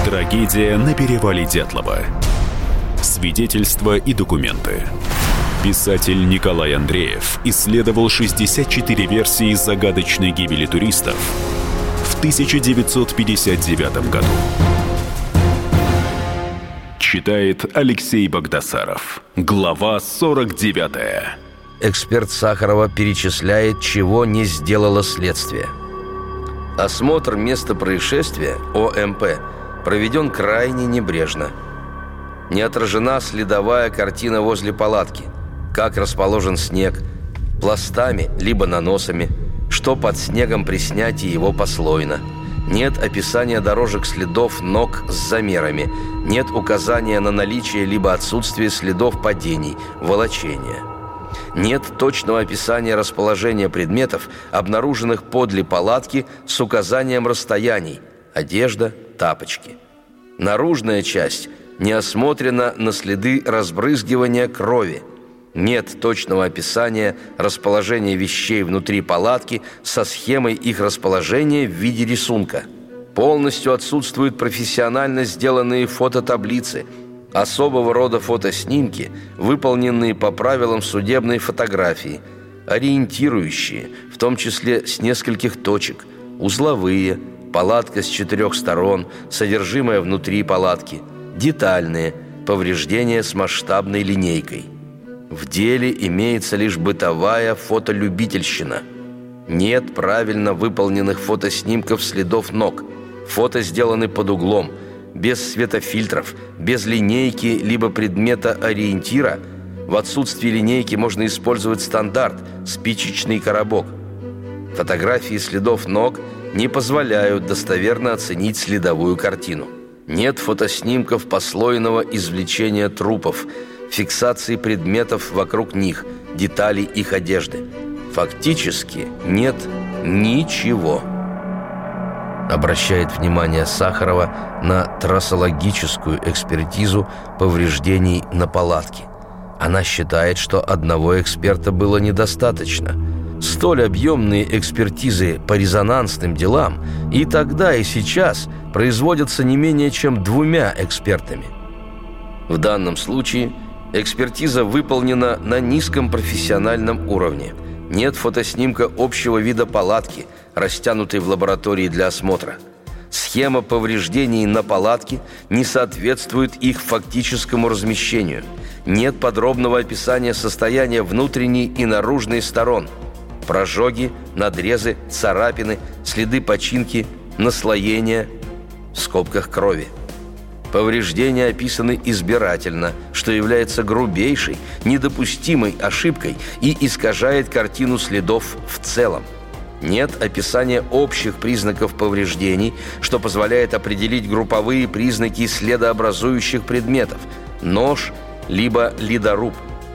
Трагедия на перевале Дятлова. Свидетельства и документы. Писатель Николай Андреев исследовал 64 версии загадочной гибели туристов в 1959 году. Читает Алексей Богдасаров. Глава 49. Эксперт Сахарова перечисляет, чего не сделало следствие. Осмотр места происшествия, ОМП, проведен крайне небрежно. Не отражена следовая картина возле палатки. Как расположен снег, пластами либо наносами, что под снегом при снятии его послойно. Нет описания дорожек следов ног с замерами. Нет указания на наличие либо отсутствие следов падений, волочения. Нет точного описания расположения предметов, обнаруженных подле палатки с указанием расстояний – одежда, тапочки. Наружная часть не осмотрена на следы разбрызгивания крови. Нет точного описания расположения вещей внутри палатки со схемой их расположения в виде рисунка. Полностью отсутствуют профессионально сделанные фототаблицы, особого рода фотоснимки, выполненные по правилам судебной фотографии, ориентирующие, в том числе с нескольких точек, узловые, палатка с 4 сторон, содержимое внутри палатки, детальные, повреждения с масштабной линейкой. В деле имеется лишь бытовая фотолюбительщина. Нет правильно выполненных фотоснимков следов ног. Фото сделаны под углом, без светофильтров, без линейки либо предмета-ориентира. В отсутствии линейки можно использовать стандарт – спичечный коробок. Фотографии следов ног не позволяют достоверно оценить следовую картину. Нет фотоснимков послойного извлечения трупов, фиксации предметов вокруг них, деталей их одежды. Фактически нет ничего. Обращает внимание Сахарова на трассологическую экспертизу повреждений на палатке. Она считает, что одного эксперта было недостаточно. Столь объемные экспертизы по резонансным делам и тогда, и сейчас производятся не менее чем 2 экспертами. В данном случае экспертиза выполнена на низком профессиональном уровне. Нет фотоснимка общего вида палатки, растянутой в лаборатории для осмотра. Схема повреждений на палатке не соответствует их фактическому размещению. Нет подробного описания состояния внутренней и наружной сторон. Прожоги, надрезы, царапины, следы починки, наслоения, в скобках крови. Повреждения описаны избирательно, что является грубейшей, недопустимой ошибкой и искажает картину следов в целом. Нет описания общих признаков повреждений, что позволяет определить групповые признаки следообразующих предметов – нож либо ледоруб.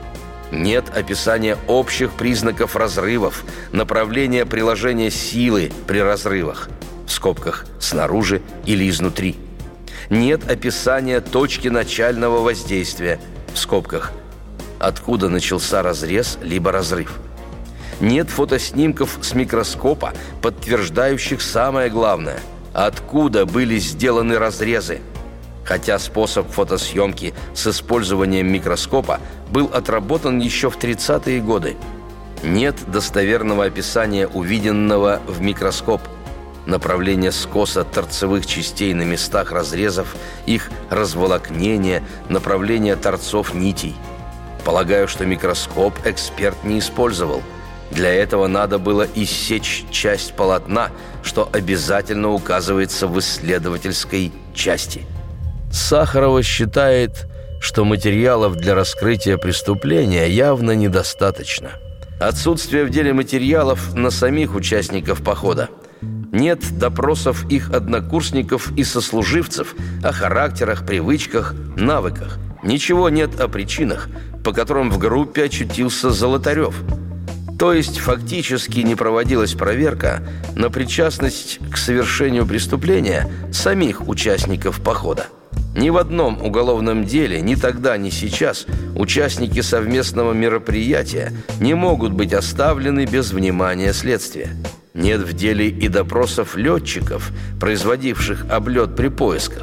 Нет описания общих признаков разрывов, направления приложения силы при разрывах, в скобках снаружи или изнутри. Нет описания точки начального воздействия, в скобках откуда начался разрез либо разрыв. Нет фотоснимков с микроскопа, подтверждающих самое главное – откуда были сделаны разрезы. Хотя способ фотосъемки с использованием микроскопа был отработан еще в 30-е годы. Нет достоверного описания увиденного в микроскоп. Направление скоса торцевых частей на местах разрезов, их разволокнение, направление торцов нитей. Полагаю, что микроскоп эксперт не использовал. Для этого надо было иссечь часть полотна, что обязательно указывается в исследовательской части. Сахарова считает, что материалов для раскрытия преступления явно недостаточно. Отсутствие в деле материалов на самих участников похода. Нет допросов их однокурсников и сослуживцев о характерах, привычках, навыках. Ничего нет о причинах, по которым в группе очутился Золотарев. То есть фактически не проводилась проверка на причастность к совершению преступления самих участников похода. Ни в одном уголовном деле, ни тогда, ни сейчас, участники совместного мероприятия не могут быть оставлены без внимания следствия. Нет в деле и допросов летчиков, производивших облет при поисках.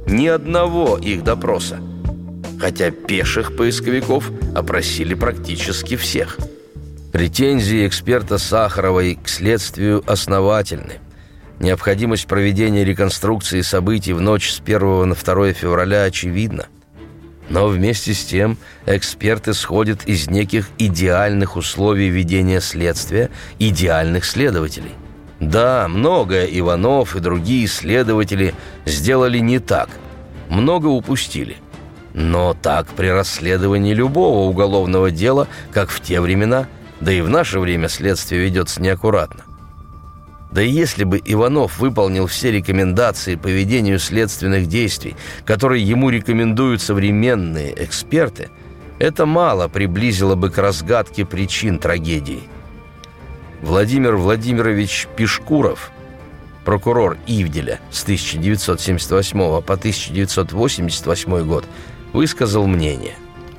Ни одного их допроса. Хотя пеших поисковиков опросили практически всех. Претензии эксперта Сахаровой к следствию основательны. Необходимость проведения реконструкции событий в ночь с 1 на 2 февраля очевидна. Но вместе с тем эксперт исходит из неких идеальных условий ведения следствия, идеальных следователей. Да, многое Иванов и другие следователи сделали не так, много упустили. Но так при расследовании любого уголовного дела, как в те времена, да и в наше время следствие ведется неаккуратно. Да и если бы Иванов выполнил все рекомендации по ведению следственных действий, которые ему рекомендуют современные эксперты, это мало приблизило бы к разгадке причин трагедии. Владимир Владимирович Пешкуров, прокурор Ивделя с 1978 по 1988 год, высказал мнение: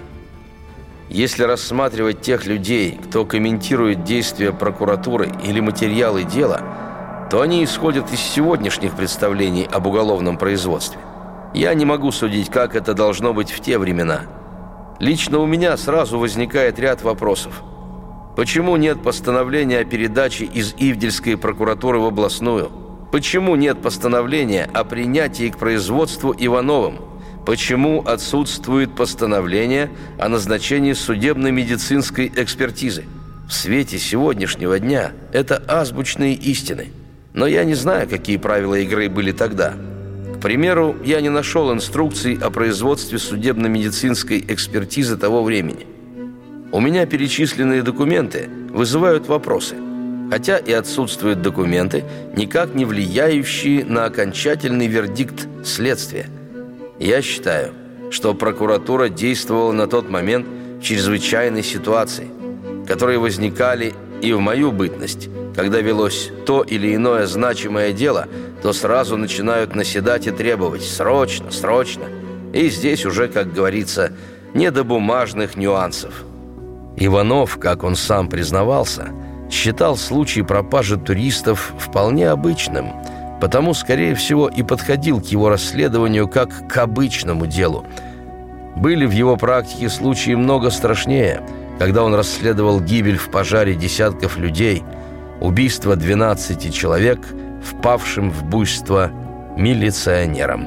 если рассматривать тех людей, кто комментирует действия прокуратуры или материалы дела, то они исходят из сегодняшних представлений об уголовном производстве. Я не могу судить, как это должно быть в те времена. Лично у меня сразу возникает ряд вопросов. Почему нет постановления о передаче из Ивдельской прокуратуры в областную? Почему нет постановления о принятии к производству Ивановым? Почему отсутствует постановление о назначении судебно-медицинской экспертизы? В свете сегодняшнего дня это азбучные истины. Но я не знаю, какие правила игры были тогда. К примеру, я не нашел инструкций о производстве судебно-медицинской экспертизы того времени. У меня перечисленные документы вызывают вопросы, хотя и отсутствуют документы, никак не влияющие на окончательный вердикт следствия. Я считаю, что прокуратура действовала на тот момент в чрезвычайной ситуации, которые возникали и в мою бытность. Когда велось то или иное значимое дело, то сразу начинают наседать и требовать срочно, срочно. И здесь уже, как говорится, не до бумажных нюансов. Иванов, как он сам признавался, считал случай пропажи туристов вполне обычным, потому, скорее всего, и подходил к его расследованию как к обычному делу. Были в его практике случаи много страшнее, когда он расследовал гибель в пожаре десятков людей, убийство 12 человек, впавшим в буйство милиционерам.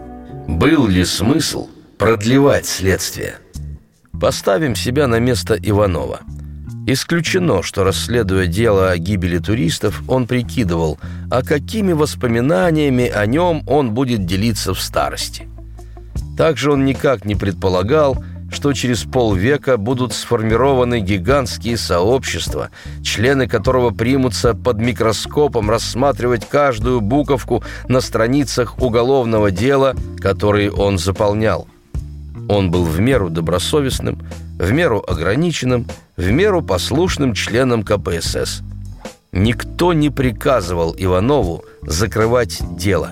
Был ли смысл продлевать следствие? Поставим себя на место Иванова. Исключено, что, расследуя дело о гибели туристов, он прикидывал, а какими воспоминаниями о нем он будет делиться в старости. Также он никак не предполагал, что через полвека будут сформированы гигантские сообщества, члены которого примутся под микроскопом рассматривать каждую буковку на страницах уголовного дела, которые он заполнял. Он был в меру добросовестным, в меру ограниченным, в меру послушным членом КПСС. Никто не приказывал Иванову закрывать дело.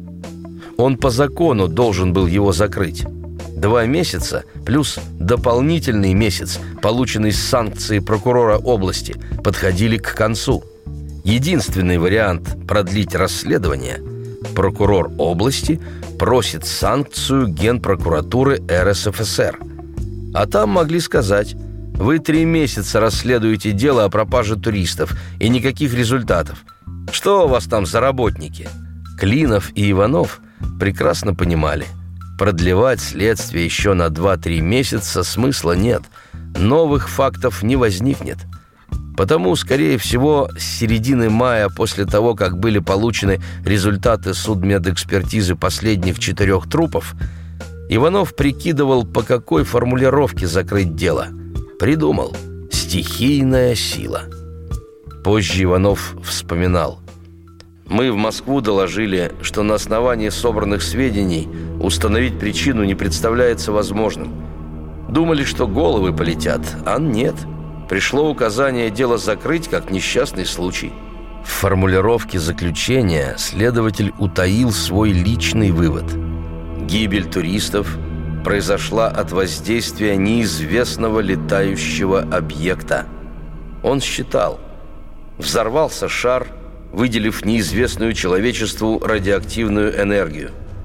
Он по закону должен был его закрыть. 2 месяца плюс дополнительный месяц, полученный с санкции прокурора области, подходили к концу. Единственный вариант продлить расследование – прокурор области просит санкцию Генпрокуратуры РСФСР. А там могли сказать: вы 3 месяца расследуете дело о пропаже туристов, и никаких результатов. Что у вас там за работники? Клинов и Иванов прекрасно понимали – продлевать следствие еще на 2-3 месяца смысла нет, новых фактов не возникнет. Потому, скорее всего, с середины мая, после того, как были получены результаты судмедэкспертизы последних 4 трупов, Иванов прикидывал, по какой формулировке закрыть дело. Придумал: стихийная сила. Позже Иванов вспоминал: мы в Москву доложили, что на основании собранных сведений установить причину не представляется возможным. Думали, что головы полетят, а нет. Пришло указание дело закрыть как несчастный случай. В формулировке заключения следователь утаил свой личный вывод. Гибель туристов произошла от воздействия неизвестного летающего объекта. Он считал: взорвался шар, выделив неизвестную человечеству радиоактивную энергию.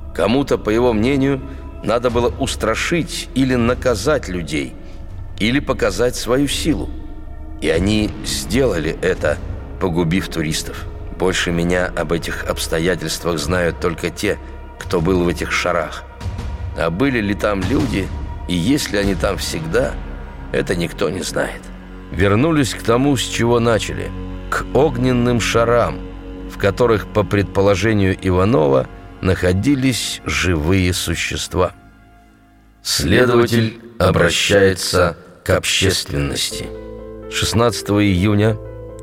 Кому-то, по его мнению, надо было устрашить или наказать людей, или показать свою силу. И они сделали это, погубив туристов. Больше меня об этих обстоятельствах знают только те, кто был в этих шарах. А были ли там люди, и есть ли они там всегда, это никто не знает. Вернулись к тому, с чего начали, к огненным шарам, в которых, по предположению Иванова, находились живые существа. Следователь обращается к общественности. 16 июня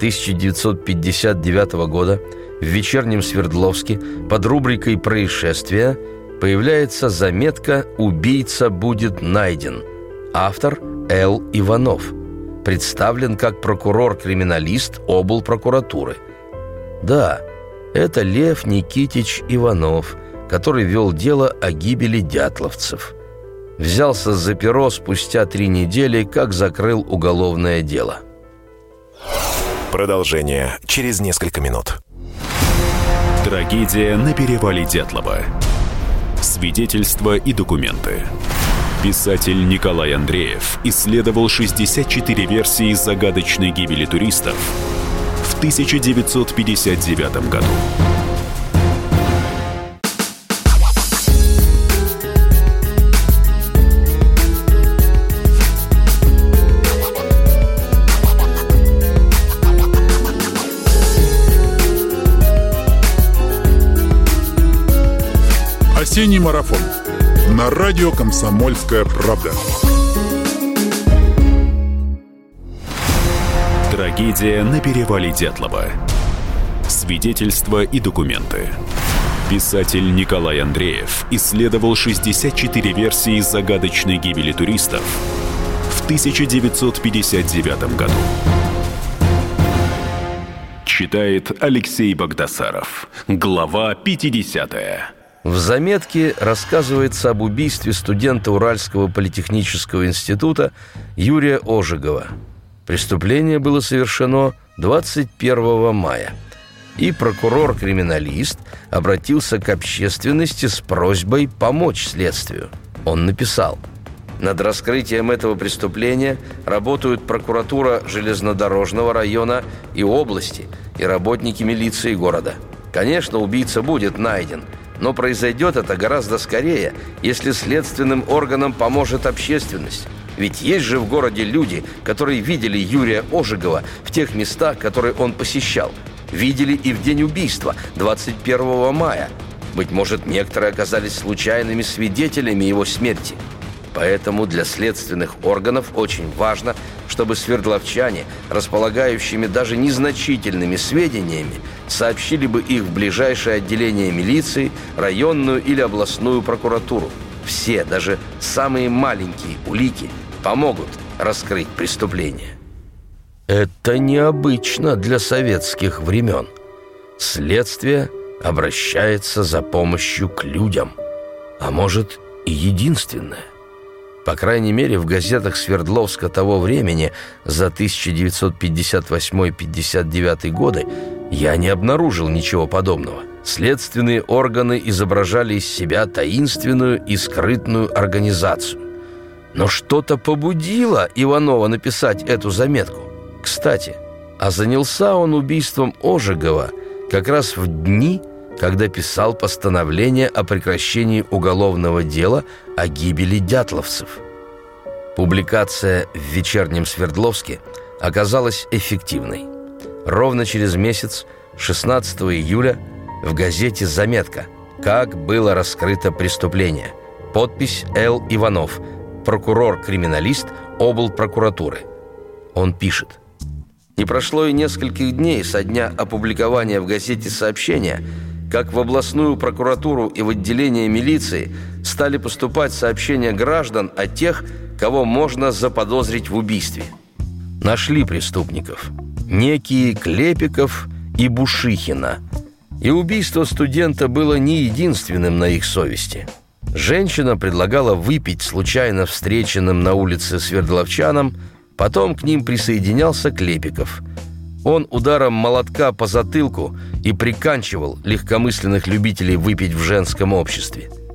1959 года в вечернем Свердловске под рубрикой «Происшествия» появляется заметка «Убийца будет найден». Автор Л. Иванов. Представлен как прокурор-криминалист облпрокуратуры. Да, это Лев Никитич Иванов, который вел дело о гибели дятловцев. Взялся за перо спустя 3 недели, как закрыл уголовное дело. Продолжение через несколько минут. Трагедия на перевале Дятлова. Свидетельства и документы. Писатель Николай Андреев исследовал 64 версии загадочной гибели туристов в 1959 году. Осенний марафон на радио «Комсомольская правда». Трагедия на перевале Дятлова. Свидетельства и документы. Писатель Николай Андреев исследовал 64 версии загадочной гибели туристов в 1959 году. Читает Алексей Богдасаров. Глава 50. В заметке рассказывается об убийстве студента Уральского политехнического института Юрия Ожегова. Преступление было совершено 21 мая. И прокурор-криминалист обратился к общественности с просьбой помочь следствию. Он написал: «Над раскрытием этого преступления работают прокуратура железнодорожного района и области и работники милиции города. Конечно, убийца будет найден, но произойдет это гораздо скорее, если следственным органам поможет общественность. Ведь есть же в городе люди, которые видели Юрия Ожегова в тех местах, которые он посещал. Видели и в день убийства, 21 мая. Быть может, некоторые оказались случайными свидетелями его смерти. Поэтому для следственных органов очень важно, чтобы свердловчане, располагающими даже незначительными сведениями, сообщили бы их в ближайшее отделение милиции, районную или областную прокуратуру. Все, даже самые маленькие улики, помогут раскрыть преступление». Это необычно для советских времен. Следствие обращается за помощью к людям. А может, и единственное. По крайней мере, в газетах Свердловска того времени за 1958-59 годы я не обнаружил ничего подобного. Следственные органы изображали из себя таинственную и скрытную организацию. Но что-то побудило Иванова написать эту заметку. Кстати, а занялся он убийством Ожегова как раз в дни, когда писал постановление о прекращении уголовного дела о гибели дятловцев. Публикация в «Вечернем Свердловске» оказалась эффективной. Ровно через месяц, 16 июля, в газете заметка «Как было раскрыто преступление». Подпись Л. Иванов, прокурор-криминалист облпрокуратуры. Он пишет: «Не прошло и нескольких дней со дня опубликования в газете сообщения, как в областную прокуратуру и в отделение милиции стали поступать сообщения граждан о тех, кого можно заподозрить в убийстве. Нашли преступников. Некие Клепиков и Бушихина. И убийство студента было не единственным на их совести. Женщина предлагала выпить случайно встреченным на улице свердловчанам, потом к ним присоединялся Клепиков. Он ударом молотка по затылку и приканчивал легкомысленных любителей выпить в женском обществе.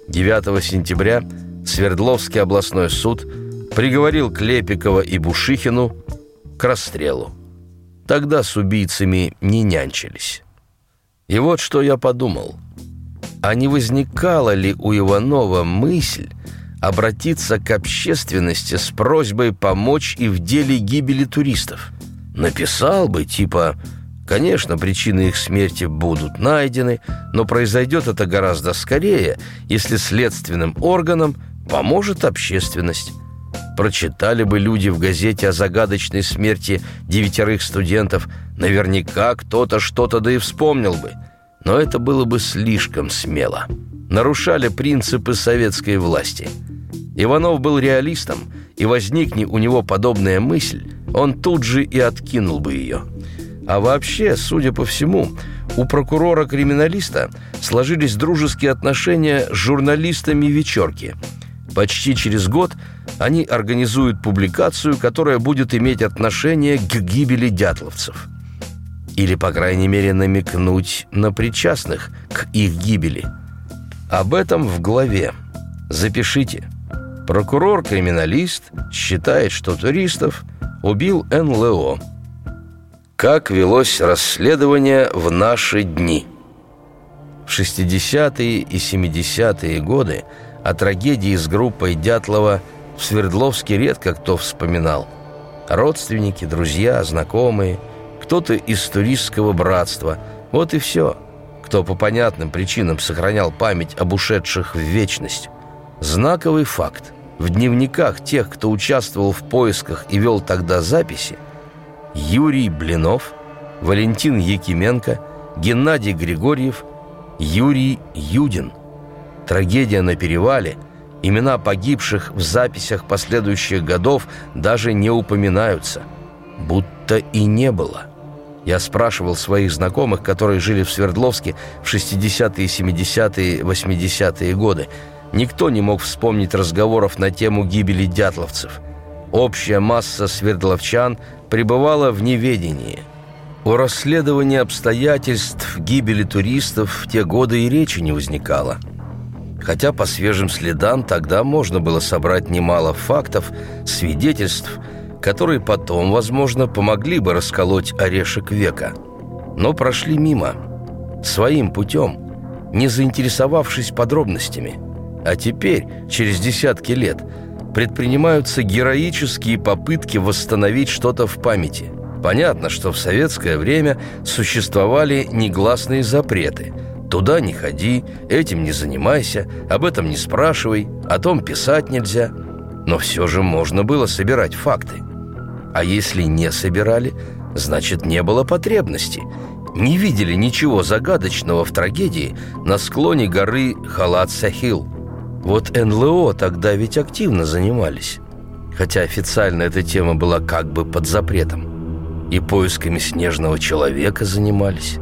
9 сентября Свердловский областной суд приговорил Клепикова и Бушихину к расстрелу. Тогда с убийцами не нянчились. И вот что я подумал. А не возникала ли у Иванова мысль обратиться к общественности с просьбой помочь и в деле гибели туристов? Написал бы, типа: конечно, причины их смерти будут найдены, но произойдет это гораздо скорее, если следственным органам поможет общественность. Прочитали бы люди в газете о загадочной смерти 9 студентов, наверняка кто-то что-то да и вспомнил бы. Но это было бы слишком смело. Нарушали принципы советской власти. Иванов был реалистом, и возникни у него подобная мысль, он тут же и откинул бы ее. А вообще, судя по всему, у прокурора-криминалиста сложились дружеские отношения с журналистами «Вечерки». Почти через год они организуют публикацию, которая будет иметь отношение к гибели дятловцев. Или, по крайней мере, намекнуть на причастных к их гибели. Об этом в главе. Запишите. Прокурор-криминалист считает, что туристов убил НЛО. Как велось расследование в наши дни? В 60-е и 70-е годы о трагедии с группой Дятлова в Свердловске редко кто вспоминал. Родственники, друзья, знакомые, кто-то из туристского братства. Вот и все. Кто по понятным причинам сохранял память об ушедших в вечность. Знаковый факт. В дневниках тех, кто участвовал в поисках и вел тогда записи, Юрий Блинов, Валентин Якименко, Геннадий Григорьев, Юрий Юдин. Трагедия на перевале, имена погибших в записях последующих годов даже не упоминаются. Будто и не было. Я спрашивал своих знакомых, которые жили в Свердловске в 60-е, 70-е, 80-е годы. Никто не мог вспомнить разговоров на тему гибели дятловцев. Общая масса свердловчан пребывала в неведении. О расследовании обстоятельств гибели туристов в те годы и речи не возникало. Хотя по свежим следам тогда можно было собрать немало фактов, свидетельств, которые потом, возможно, помогли бы расколоть орешек века. Но прошли мимо, своим путем, не заинтересовавшись подробностями. А теперь, через десятки лет, предпринимаются героические попытки восстановить что-то в памяти. Понятно, что в советское время существовали негласные запреты. Туда не ходи, этим не занимайся, об этом не спрашивай, о том писать нельзя. Но все же можно было собирать факты. А если не собирали, значит, не было потребности. Не видели ничего загадочного в трагедии на склоне горы Халат-Сахил. Вот НЛО тогда ведь активно занимались. Хотя официально эта тема была как бы под запретом. И поисками снежного человека занимались.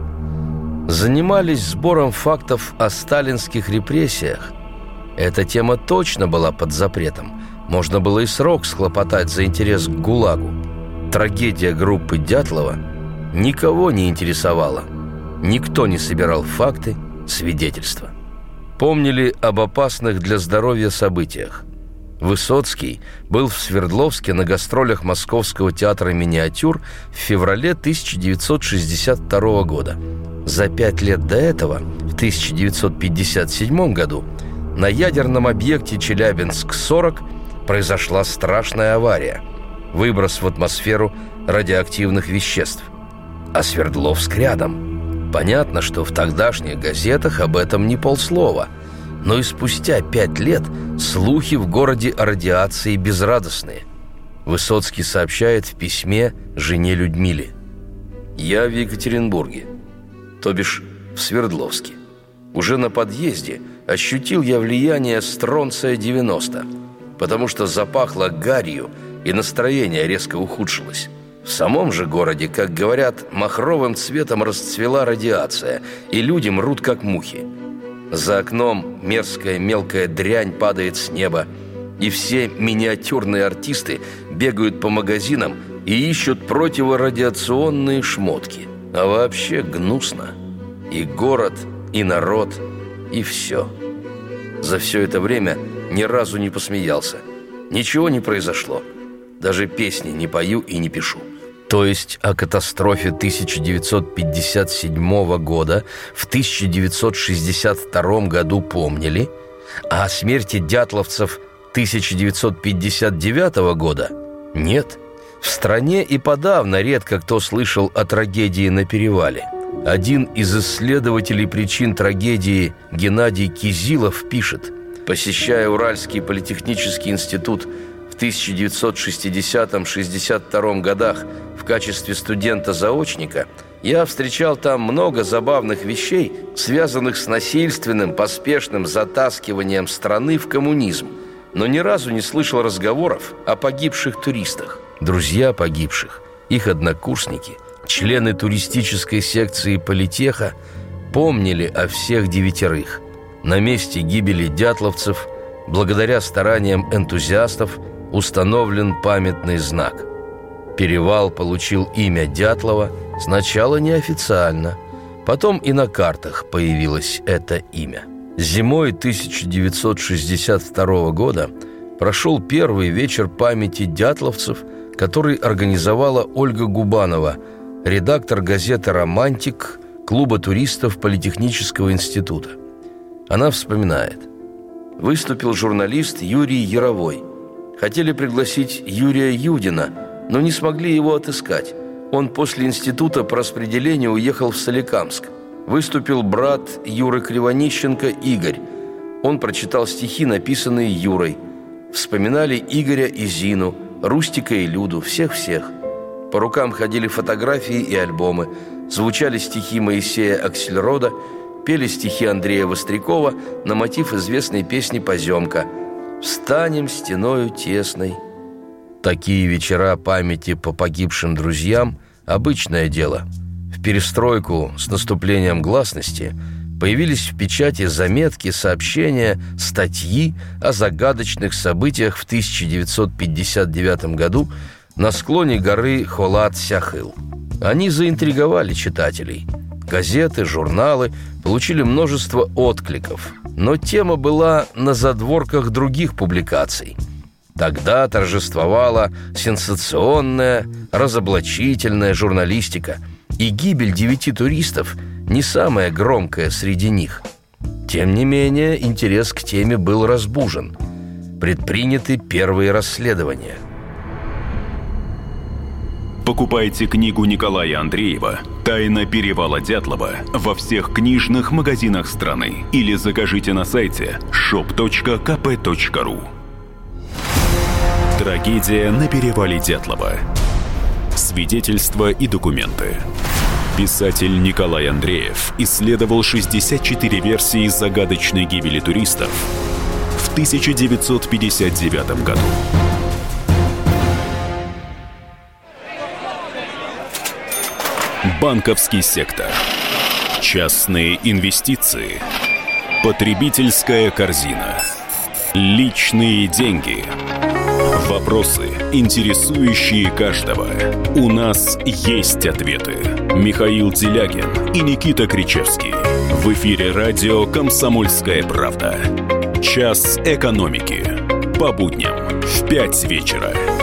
Занимались сбором фактов о сталинских репрессиях. Эта тема точно была под запретом. Можно было и срок схлопотать за интерес к ГУЛАГу. Трагедия группы Дятлова никого не интересовала. Никто не собирал факты, свидетельства. Помнили об опасных для здоровья событиях. Высоцкий был в Свердловске на гастролях Московского театра миниатюр в феврале 1962 года. За 5 лет до этого, в 1957 году, на ядерном объекте Челябинск-40 произошла страшная авария – выброс в атмосферу радиоактивных веществ. А Свердловск рядом. Понятно, что в тогдашних газетах об этом не полслова. Но и спустя 5 лет слухи в городе о радиации безрадостные. Высоцкий сообщает в письме жене Людмиле: «Я в Екатеринбурге, то бишь в Свердловске. Уже на подъезде ощутил я влияние стронция-90, потому что запахло гарью, и настроение резко ухудшилось. В самом же городе, как говорят, махровым цветом расцвела радиация, и люди мрут как мухи. За окном мерзкая мелкая дрянь падает с неба, и все миниатюрные артисты бегают по магазинам и ищут противорадиационные шмотки. А вообще гнусно. И город, и народ, и все». за все это время ни разу не посмеялся. Ничего не произошло. Даже песни не пою и не пишу. То есть о катастрофе 1957 года в 1962 году помнили, а о смерти дятловцев 1959 года нет. В стране и подавно редко кто слышал о трагедии на Перевале. Один из исследователей причин трагедии, Геннадий Кизилов, пишет: «Посещая Уральский политехнический институт в 1960-62 годах в качестве студента-заочника, я встречал там много забавных вещей, связанных с насильственным, поспешным затаскиванием страны в коммунизм, но ни разу не слышал разговоров о погибших туристах. Друзья погибших, их однокурсники, члены туристической секции политеха помнили о всех 9. На месте гибели дятловцев, благодаря стараниям энтузиастов, установлен памятный знак. Перевал получил имя Дятлова сначала неофициально, потом и на картах появилось это имя. Зимой 1962 года прошел первый вечер памяти дятловцев, который организовала Ольга Губанова, редактор газеты «Романтик», клуба туристов Политехнического института. Она вспоминает: «Выступил журналист Юрий Яровой. Хотели пригласить Юрия Юдина, но не смогли его отыскать. Он после института по распределению уехал в Соликамск. Выступил брат Юры Кривонищенко Игорь. Он прочитал стихи, написанные Юрой. Вспоминали Игоря и Зину, Рустика и Люду, всех-всех. По рукам ходили фотографии и альбомы, звучали стихи Моисея Аксельрода, пели стихи Андрея Вострякова на мотив известной песни «Поземка» «Встанем стеною тесной». Такие вечера памяти по погибшим друзьям – обычное дело. В перестройку с наступлением гласности появились в печати заметки, сообщения, статьи о загадочных событиях в 1959 году на склоне горы Холат-Сяхыл. Они заинтриговали читателей. Газеты, журналы получили множество откликов, но тема была на задворках других публикаций. Тогда торжествовала сенсационная, разоблачительная журналистика, и гибель 9 туристов не самая громкая среди них. Тем не менее, интерес к теме был разбужен. Предприняты первые расследования. Покупайте книгу Николая Андреева «Тайна перевала Дятлова» во всех книжных магазинах страны или закажите на сайте shop.kp.ru. Трагедия на перевале Дятлова. Свидетельства и документы. Писатель Николай Андреев исследовал 64 версии загадочной гибели туристов в 1959 году. Банковский сектор. Частные инвестиции. Потребительская корзина. Личные деньги. Вопросы, интересующие каждого. У нас есть ответы. Михаил Делягин и Никита Кричевский. В эфире радио «Комсомольская правда». Час экономики. По будням в 5 вечера.